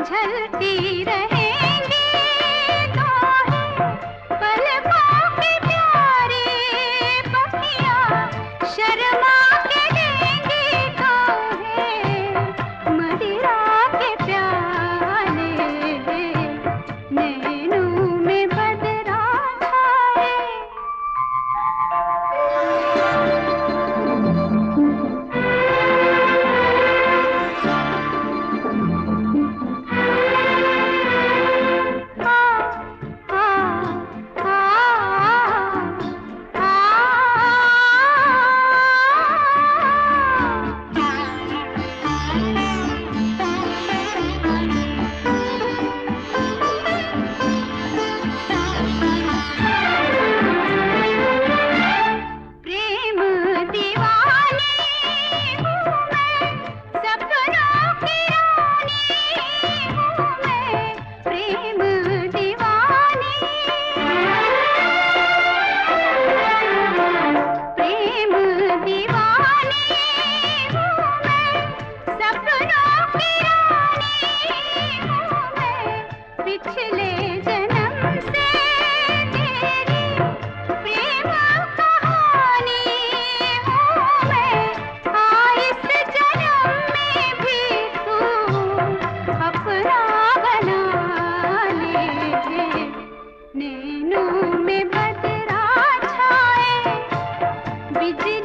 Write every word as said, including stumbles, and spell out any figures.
झलती रहेंगी तो है पलकों की प्यारी पखियाँ, शर्मा के देंगी तो है मदिरा के प्याले, नैनों में बदरा छाए। पिछले जन्म से तेरी प्रेम कहानी हूँ मैं, हाँ इस जन्म में भी तू अपना बना ले, नैनों में बदरा छाए बिजली